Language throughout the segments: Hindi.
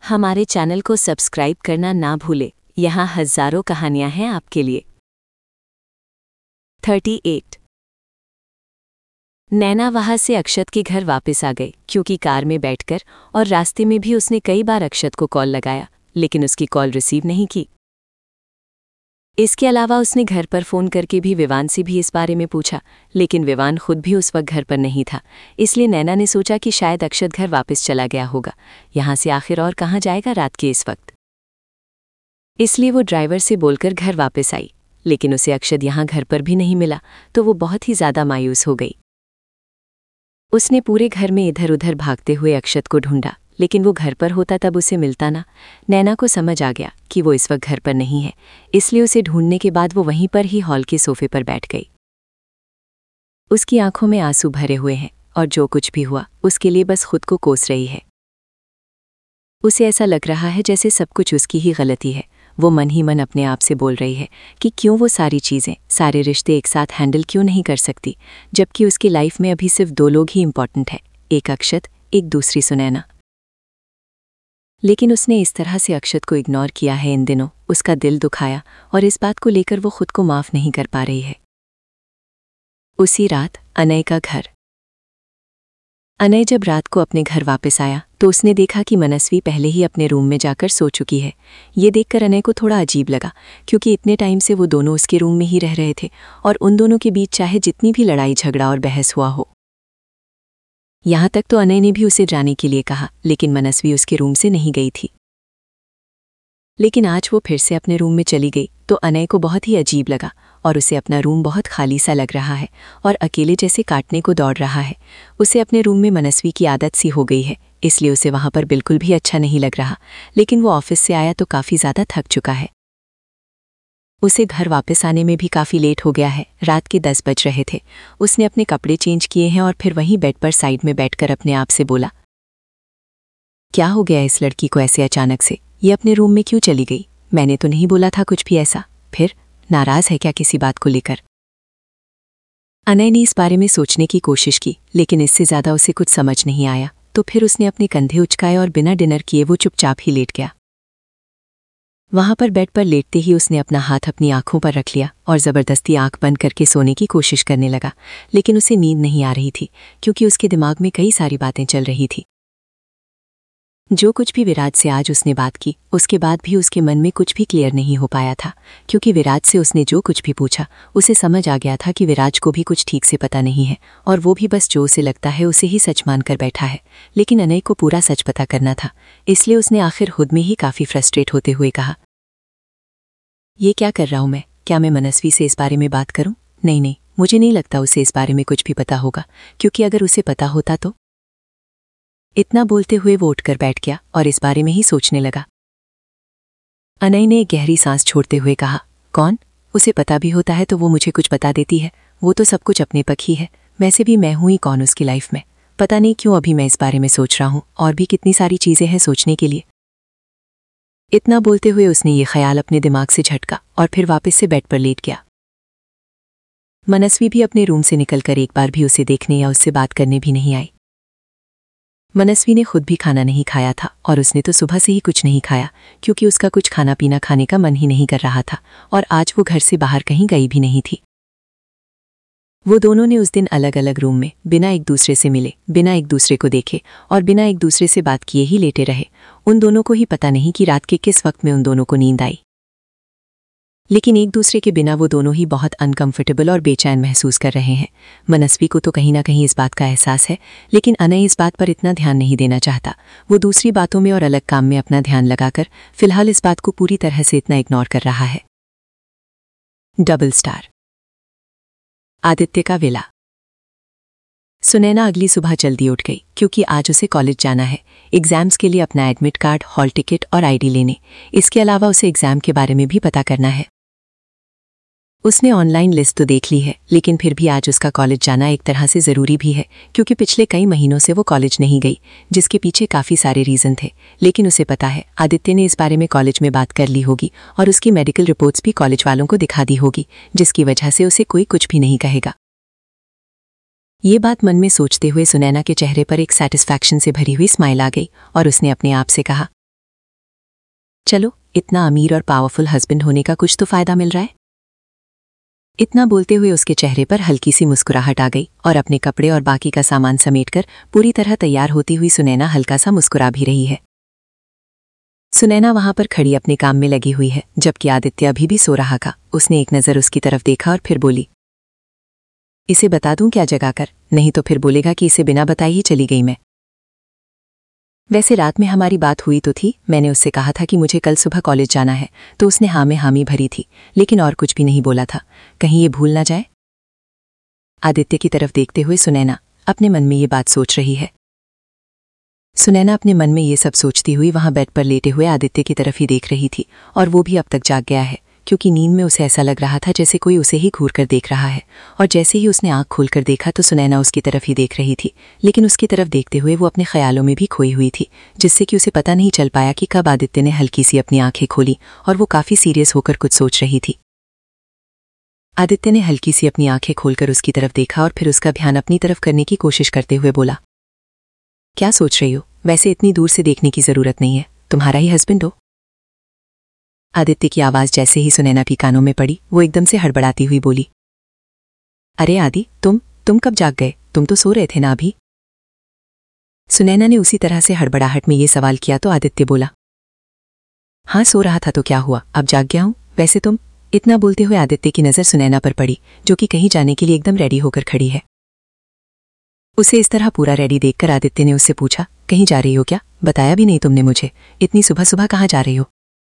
हमारे चैनल को सब्सक्राइब करना ना भूलें। यहाँ हज़ारों कहानियाँ हैं आपके लिए। 38 नैना वहाँ से अक्षत के घर वापस आ गई, क्योंकि कार में बैठकर और रास्ते में भी उसने कई बार अक्षत को कॉल लगाया, लेकिन उसकी कॉल रिसीव नहीं की। इसके अलावा उसने घर पर फ़ोन करके भी विवान से भी इस बारे में पूछा, लेकिन विवान खुद भी उस वक्त घर पर नहीं था। इसलिए नैना ने सोचा कि शायद अक्षत घर वापस चला गया होगा। यहाँ से आखिर और कहाँ जाएगा रात के इस वक्त। इसलिए वो ड्राइवर से बोलकर घर वापस आई, लेकिन उसे अक्षत यहाँ घर पर भी नहीं मिला, तो वो बहुत ही ज़्यादा मायूस हो गई। उसने पूरे घर में इधर उधर भागते हुए अक्षत को ढूंढा, लेकिन वो घर पर होता तब उसे मिलता ना। नैना को समझ आ गया कि वो इस वक्त घर पर नहीं है, इसलिए उसे ढूंढने के बाद वो वहीं पर ही हॉल के सोफे पर बैठ गई। उसकी आंखों में आंसू भरे हुए हैं और जो कुछ भी हुआ उसके लिए बस खुद को कोस रही है। उसे ऐसा लग रहा है जैसे सब कुछ उसकी ही गलती है। वो मन ही मन अपने आप से बोल रही है कि क्यों वो सारी चीज़ें, सारे रिश्ते एक साथ हैंडल क्यों नहीं कर सकती, जबकि उसकी लाइफ में अभी सिर्फ 2 लोग ही इम्पॉर्टेंट है, एक अक्षत, एक दूसरी सुनैना। लेकिन उसने इस तरह से अक्षत को इग्नोर किया है इन दिनों, उसका दिल दुखाया और इस बात को लेकर वो खुद को माफ़ नहीं कर पा रही है। उसी रात अनय का घर। अनय जब रात को अपने घर वापस आया तो उसने देखा कि मनस्वी पहले ही अपने रूम में जाकर सो चुकी है। ये देखकर अनय को थोड़ा अजीब लगा, क्योंकि इतने टाइम से वो दोनों उसके रूम में ही रह रहे थे और उन दोनों के बीच चाहे जितनी भी लड़ाई झगड़ा और बहस हुआ हो। यहाँ तक तो अनय ने भी उसे जाने के लिए कहा, लेकिन मनस्वी उसके रूम से नहीं गई थी। लेकिन आज वो फिर से अपने रूम में चली गई तो अनय को बहुत ही अजीब लगा और उसे अपना रूम बहुत खाली सा लग रहा है और अकेले जैसे काटने को दौड़ रहा है। उसे अपने रूम में मनस्वी की आदत सी हो गई है, इसलिए उसे वहाँ पर बिल्कुल भी अच्छा नहीं लग रहा। लेकिन वो ऑफिस से आया तो काफ़ी ज़्यादा थक चुका है। उसे घर वापस आने में भी काफ़ी लेट हो गया है, रात के 10 बज रहे थे। उसने अपने कपड़े चेंज किए हैं और फिर वहीं बेड पर साइड में बैठकर अपने आप से बोला, क्या हो गया इस लड़की को ऐसे अचानक से? ये अपने रूम में क्यों चली गई? मैंने तो नहीं बोला था कुछ भी ऐसा। फिर नाराज़ है क्या किसी बात को लेकर? अनय ने इस बारे में सोचने की कोशिश की, लेकिन इससे ज़्यादा उसे कुछ समझ नहीं आया। तो फिर उसने अपने कंधे उचकाए और बिना डिनर किए वो चुपचाप ही लेट गया। वहाँ पर बेड पर लेटते ही उसने अपना हाथ अपनी आंखों पर रख लिया और ज़बरदस्ती आंख बंद करके सोने की कोशिश करने लगा, लेकिन उसे नींद नहीं आ रही थी, क्योंकि उसके दिमाग में कई सारी बातें चल रही थी। जो कुछ भी विराज से आज उसने बात की, उसके बाद भी उसके मन में कुछ भी क्लियर नहीं हो पाया था, क्योंकि विराज से उसने जो कुछ भी पूछा उसे समझ आ गया था कि विराज को भी कुछ ठीक से पता नहीं है और वो भी बस जो उसे लगता है उसे ही सच मानकर बैठा है। लेकिन अनय को पूरा सच पता करना था, इसलिए उसने आखिर खुद में ही काफ़ी फ्रस्ट्रेट होते हुए कहा, ये क्या कर रहा हूँ मैं? क्या मैं मनस्वी से इस बारे में बात करूँ? नहीं, मुझे नहीं लगता उसे इस बारे में कुछ भी पता होगा, क्योंकि अगर उसे पता होता तो। इतना बोलते हुए वो उठकर बैठ गया और इस बारे में ही सोचने लगा। अनय ने एक गहरी सांस छोड़ते हुए कहा, कौन? उसे पता भी होता है तो वो मुझे कुछ बता देती है। वो तो सब कुछ अपने पक्ष ही है, वैसे भी मैं हूँ ही कौन उसकी लाइफ में। पता नहीं क्यों अभी मैं इस बारे में सोच रहा हूँ, और भी कितनी सारी चीज़ें हैं सोचने के लिए। इतना बोलते हुए उसने ये ख्याल अपने दिमाग से झटका और फिर वापस से बेड पर लेट गया। मनस्वी भी अपने रूम से निकलकर एक बार भी उसे देखने या उससे बात करने भी नहीं आई। मनस्वी ने खुद भी खाना नहीं खाया था और उसने तो सुबह से ही कुछ नहीं खाया, क्योंकि उसका कुछ खाना पीना खाने का मन ही नहीं कर रहा था और आज वो घर से बाहर कहीं गई भी नहीं थी। वो दोनों ने उस दिन अलग अलग रूम में बिना एक दूसरे से मिले, बिना एक दूसरे को देखे और बिना एक दूसरे से बात किए ही लेटे रहे। उन दोनों को ही पता नहीं कि रात के किस वक्त में उन दोनों को नींद आई, लेकिन एक दूसरे के बिना वो दोनों ही बहुत अनकंफर्टेबल और बेचैन महसूस कर रहे हैं। मनस्वी को तो कहीं ना कहीं इस बात का एहसास है, लेकिन अनय इस बात पर इतना ध्यान नहीं देना चाहता। वो दूसरी बातों में और अलग काम में अपना ध्यान लगाकर फिलहाल इस बात को पूरी तरह से इतना इग्नोर कर रहा है। Double star. आदित्य का विला। सुनैना अगली सुबह जल्दी उठ गई, क्योंकि आज उसे कॉलेज जाना है, एग्जाम्स के लिए अपना एडमिट कार्ड, हॉल टिकट और आईडी लेने। इसके अलावा उसे एग्जाम के बारे में भी पता करना है। उसने ऑनलाइन लिस्ट तो देख ली है, लेकिन फिर भी आज उसका कॉलेज जाना एक तरह से ज़रूरी भी है, क्योंकि पिछले कई महीनों से वो कॉलेज नहीं गई, जिसके पीछे काफ़ी सारे रीज़न थे। लेकिन उसे पता है आदित्य ने इस बारे में कॉलेज में बात कर ली होगी और उसकी मेडिकल रिपोर्ट्स भी कॉलेज वालों को दिखा दी होगी, जिसकी वजह से उसे कोई कुछ भी नहीं कहेगा। ये बात मन में सोचते हुए सुनैना के चेहरे पर एक सेटिस्फैक्शन से भरी हुई स्माइल आ गई और उसने अपने आप से कहा, चलो, इतना अमीर और पावरफुल हस्बैंड होने का कुछ तो फायदा मिल रहा है। इतना बोलते हुए उसके चेहरे पर हल्की सी मुस्कुराहट आ गई और अपने कपड़े और बाकी का सामान समेटकर पूरी तरह तैयार होती हुई सुनैना हल्का सा मुस्कुरा भी रही है। सुनैना वहां पर खड़ी अपने काम में लगी हुई है, जबकि आदित्य अभी भी सो रहा था। उसने एक नज़र उसकी तरफ देखा और फिर बोली, इसे बता दूं क्या जगाकर? नहीं तो फिर बोलेगा कि इसे बिना बताए ही चली गई मैं। वैसे रात में हमारी बात हुई तो थी, मैंने उससे कहा था कि मुझे कल सुबह कॉलेज जाना है, तो उसने हाँ में हामी भरी थी, लेकिन और कुछ भी नहीं बोला था। कहीं ये भूल ना जाए। आदित्य की तरफ देखते हुए सुनैना अपने मन में ये बात सोच रही है। सुनैना अपने मन में ये सब सोचती हुई वहां बेड पर लेटे हुए आदित्य की तरफ ही देख रही थी, और वो भी अब तक जाग गया है, क्योंकि नींद में उसे ऐसा लग रहा था जैसे कोई उसे ही घूर कर देख रहा है। और जैसे ही उसने आंख खोलकर देखा तो सुनैना उसकी तरफ ही देख रही थी, लेकिन उसकी तरफ देखते हुए वो अपने ख्यालों में भी खोई हुई थी, जिससे कि उसे पता नहीं चल पाया कि कब आदित्य ने हल्की सी अपनी आंखें खोली और वो काफी सीरियस होकर कुछ सोच रही थी। आदित्य ने हल्की सी अपनी आंखें खोलकर उसकी तरफ देखा और फिर उसका ध्यान अपनी तरफ करने की कोशिश करते हुए बोला, क्या सोच रही हो? वैसे इतनी दूर से देखने की जरूरत नहीं है, तुम्हारा ही हस्बैंड हो। आदित्य की आवाज जैसे ही सुनैना की कानों में पड़ी, वो एकदम से हड़बड़ाती हुई बोली, अरे आदि, तुम कब जाग गए? तुम तो सो रहे थे ना अभी। सुनैना ने उसी तरह से हड़बड़ाहट में ये सवाल किया तो आदित्य बोला, हाँ सो रहा था तो क्या हुआ, अब जाग गया हूं। वैसे तुम। इतना बोलते हुए आदित्य की नजर सुनैना पर पड़ी, जो कि कहीं जाने के लिए एकदम रेडी होकर खड़ी है। उसे इस तरह पूरा रेडी देखकर आदित्य ने उससे पूछा, कहीं जा रही हो क्या? बताया भी नहीं तुमने मुझे, इतनी सुबह सुबह कहाँ जा रही हो?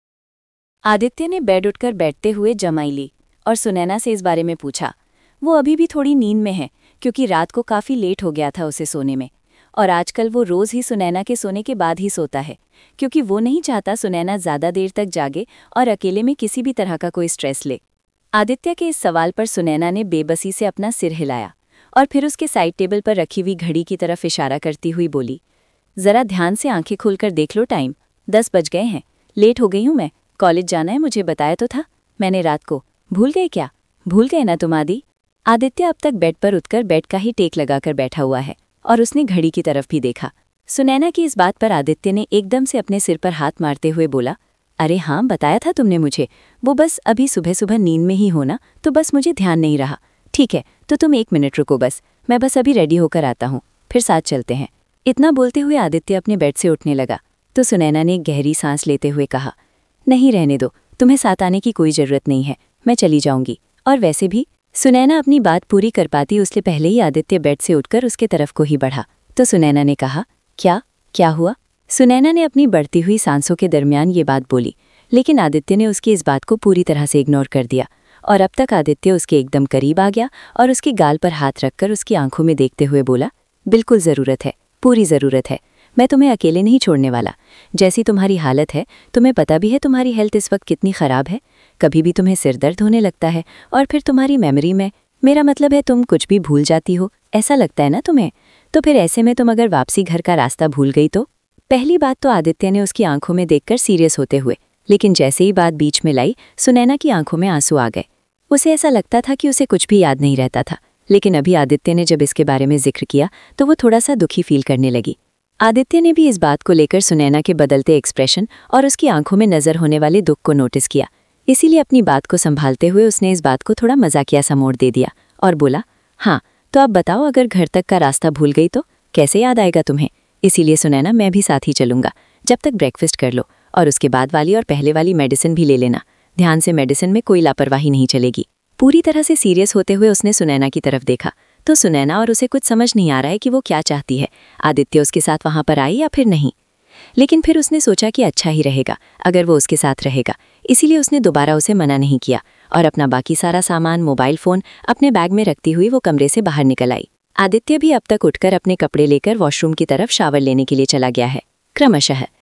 आदित्य ने बेड उठकर बैठते हुए जमाई ली और सुनैना से इस बारे में पूछा। वो अभी भी थोड़ी नींद में है, क्योंकि रात को काफ़ी लेट हो गया था उसे सोने में, और आजकल वो रोज़ ही सुनैना के सोने के बाद ही सोता है, क्योंकि वो नहीं चाहता सुनैना ज़्यादा देर तक जागे और अकेले में किसी भी तरह का कोई स्ट्रेस ले। आदित्य के इस सवाल पर सुनैना ने बेबसी से अपना सिर हिलाया और फिर उसके साइड टेबल पर रखी हुई घड़ी की तरफ इशारा करती हुई बोली, ज़रा ध्यान से आंखें खोलकर देख लो, टाइम 10 बज गए हैं, लेट हो गई हूँ मैं, कॉलेज जाना है, मुझे बताया तो था मैंने रात को। भूल गए क्या? भूल गए ना तुम आदि? आदित्य अब तक बेड पर उठकर बेड का ही टेक लगाकर बैठा हुआ है और उसने घड़ी की तरफ भी देखा। सुनैना की इस बात पर आदित्य ने एकदम से अपने सिर पर हाथ मारते हुए बोला, अरे हाँ, बताया था तुमने मुझे, वो बस अभी सुबह सुबह नींद में ही हो ना, तो बस मुझे ध्यान नहीं रहा। ठीक है, तो तुम 1 मिनट रुको, बस मैं बस अभी रेडी होकर आता हूँ, फिर साथ चलते हैं। इतना बोलते हुए आदित्य अपने बेड से उठने लगा तो सुनैना ने एक गहरी सांस लेते हुए कहा, नहीं रहने दो, तुम्हें साथ आने की कोई ज़रूरत नहीं है, मैं चली जाऊंगी। और वैसे भी। सुनैना अपनी बात पूरी कर पाती उससे पहले ही आदित्य बेड से उठकर उसके तरफ को ही बढ़ा तो सुनैना ने कहा, क्या हुआ? सुनैना ने अपनी बढ़ती हुई सांसों के दरमियान ये बात बोली, लेकिन आदित्य ने उसकी इस बात को पूरी तरह से इग्नोर कर दिया और अब तक आदित्य उसके एकदम करीब आ गया और उसके गाल पर हाथ रखकर उसकी आंखों में देखते हुए बोला, बिल्कुल ज़रूरत है, पूरी ज़रूरत है, मैं तुम्हें अकेले नहीं छोड़ने वाला। जैसी तुम्हारी हालत है, तुम्हें पता भी है तुम्हारी हेल्थ इस वक्त कितनी ख़राब है, कभी भी तुम्हें सिर दर्द होने लगता है और फिर तुम्हारी मेमोरी में, मेरा मतलब है तुम कुछ भी भूल जाती हो, ऐसा लगता है ना तुम्हें? तो फिर ऐसे में तुम अगर वापसी घर का रास्ता भूल गई तो? पहली बात तो आदित्य ने उसकी आंखों में देखकर सीरियस होते हुए, लेकिन जैसे ही बात बीच में लाई, सुनैना की आंखों में आंसू आ गए। उसे ऐसा लगता था कि उसे कुछ भी याद नहीं रहता था, लेकिन अभी आदित्य ने जब इसके बारे में जिक्र किया तो वो थोड़ा सा दुखी फील करने लगी। आदित्य ने भी इस बात को लेकर सुनैना के बदलते एक्सप्रेशन और उसकी आंखों में नजर होने वाले दुख को नोटिस किया, इसीलिए अपनी बात को संभालते हुए उसने इस बात को थोड़ा मजाकिया सा मोड़ दे दिया और बोला, हाँ तो अब बताओ, अगर घर तक का रास्ता भूल गई तो कैसे याद आएगा तुम्हें? इसीलिए सुनैना, मैं भी साथ ही चलूंगा, जब तक ब्रेकफास्ट कर लो और उसके बाद वाली और पहले वाली मेडिसिन भी ले लेना, ध्यान से, मेडिसिन में कोई लापरवाही नहीं चलेगी। पूरी तरह से सीरियस होते हुए उसने सुनैना की तरफ देखा तो सुनैना और उसे कुछ समझ नहीं आ रहा है कि वो क्या चाहती है, आदित्य उसके साथ वहां पर आए या फिर नहीं। लेकिन फिर उसने सोचा कि अच्छा ही रहेगा अगर वो उसके साथ रहेगा, इसीलिए उसने दोबारा उसे मना नहीं किया और अपना बाकी सारा सामान, मोबाइल फ़ोन अपने बैग में रखती हुई वो कमरे से बाहर निकल आई। आदित्य भी अब तक उठकर अपने कपड़े लेकर वॉशरूम की तरफ शावर लेने के लिए चला गया है। क्रमशः